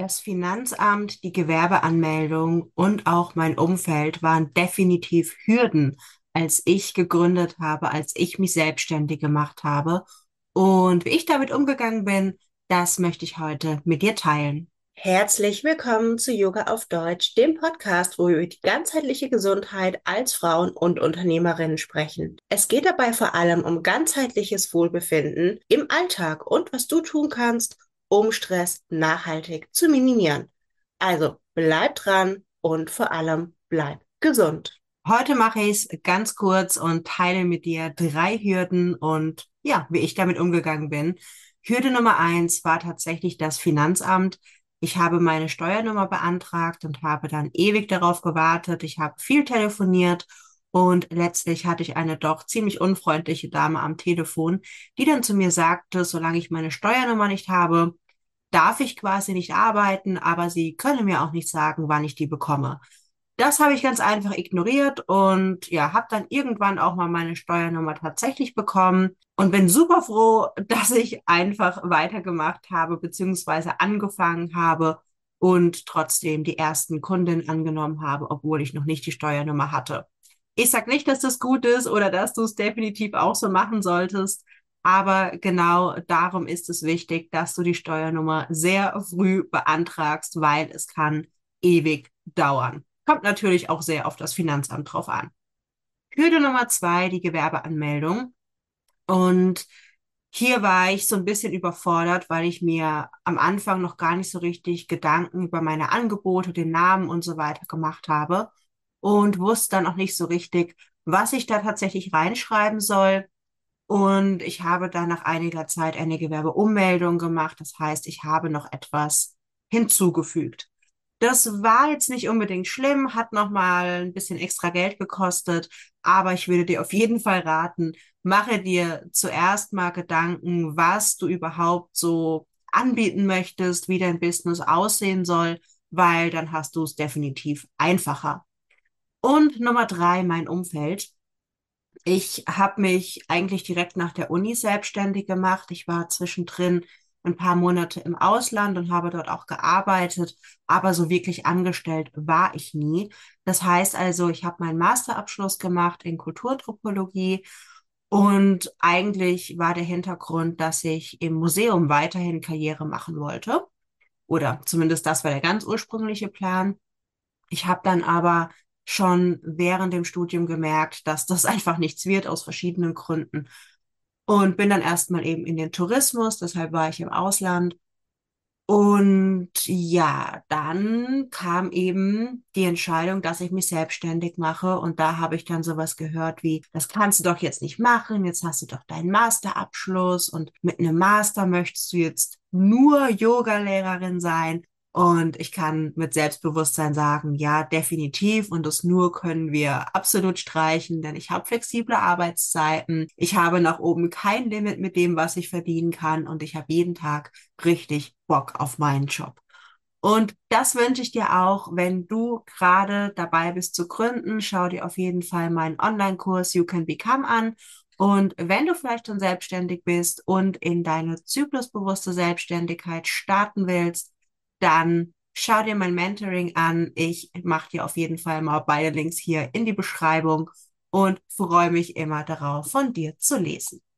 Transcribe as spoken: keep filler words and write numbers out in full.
Das Finanzamt, die Gewerbeanmeldung und auch mein Umfeld waren definitiv Hürden, als ich gegründet habe, als ich mich selbstständig gemacht habe. Und wie ich damit umgegangen bin, das möchte ich heute mit dir teilen. Herzlich willkommen zu Yoga auf Deutsch, dem Podcast, wo wir über die ganzheitliche Gesundheit als Frauen und Unternehmerinnen sprechen. Es geht dabei vor allem um ganzheitliches Wohlbefinden im Alltag und was du tun kannst, um Stress nachhaltig zu minimieren. Also bleib dran und vor allem bleib gesund. Heute mache ich es ganz kurz und teile mit dir drei Hürden und ja, wie ich damit umgegangen bin. Hürde Nummer eins war tatsächlich das Finanzamt. Ich habe meine Steuernummer beantragt und habe dann ewig darauf gewartet. Ich habe viel telefoniert und letztlich hatte ich eine doch ziemlich unfreundliche Dame am Telefon, die dann zu mir sagte, solange ich meine Steuernummer nicht habe, darf ich quasi nicht arbeiten, aber sie könne mir auch nicht sagen, wann ich die bekomme. Das habe ich ganz einfach ignoriert und ja, habe dann irgendwann auch mal meine Steuernummer tatsächlich bekommen und bin super froh, dass ich einfach weitergemacht habe beziehungsweise angefangen habe und trotzdem die ersten Kunden angenommen habe, obwohl ich noch nicht die Steuernummer hatte. Ich sage nicht, dass das gut ist oder dass du es definitiv auch so machen solltest, aber genau darum ist es wichtig, dass du die Steuernummer sehr früh beantragst, weil es kann ewig dauern. Kommt natürlich auch sehr auf das Finanzamt drauf an. Hürde Nummer zwei, die Gewerbeanmeldung. Und hier war ich so ein bisschen überfordert, weil ich mir am Anfang noch gar nicht so richtig Gedanken über meine Angebote, den Namen und so weiter gemacht habe und wusste dann auch nicht so richtig, was ich da tatsächlich reinschreiben soll. Und ich habe dann nach einiger Zeit eine Gewerbeummeldung gemacht. Das heißt, ich habe noch etwas hinzugefügt. Das war jetzt nicht unbedingt schlimm, hat nochmal ein bisschen extra Geld gekostet, aber ich würde dir auf jeden Fall raten, mache dir zuerst mal Gedanken, was du überhaupt so anbieten möchtest, wie dein Business aussehen soll, weil dann hast du es definitiv einfacher. Und Nummer drei, mein Umfeld. Ich habe mich eigentlich direkt nach der Uni selbstständig gemacht. Ich war zwischendrin ein paar Monate im Ausland und habe dort auch gearbeitet, aber so wirklich angestellt war ich nie. Das heißt also, ich habe meinen Masterabschluss gemacht in Kulturanthropologie und eigentlich war der Hintergrund, dass ich im Museum weiterhin Karriere machen wollte. Oder zumindest das war der ganz ursprüngliche Plan. Ich habe dann aber schon während dem Studium gemerkt, dass das einfach nichts wird aus verschiedenen Gründen und bin dann erstmal eben in den Tourismus, deshalb war ich im Ausland. Und ja, dann kam eben die Entscheidung, dass ich mich selbstständig mache. Und da habe ich dann sowas gehört wie, das kannst du doch jetzt nicht machen. Jetzt hast du doch deinen Masterabschluss und mit einem Master möchtest du jetzt nur Yogalehrerin sein. Und ich kann mit Selbstbewusstsein sagen, ja, definitiv. Und das nur können wir absolut streichen, denn ich habe flexible Arbeitszeiten. Ich habe nach oben kein Limit mit dem, was ich verdienen kann. Und ich habe jeden Tag richtig Bock auf meinen Job. Und das wünsche ich dir auch, wenn du gerade dabei bist zu gründen. Schau dir auf jeden Fall meinen Online-Kurs You Can Become an. Und wenn du vielleicht schon selbstständig bist und in deine zyklusbewusste Selbstständigkeit starten willst, dann schau dir mein Mentoring an. Ich mache dir auf jeden Fall mal beide Links hier in die Beschreibung und freue mich immer darauf, von dir zu lesen.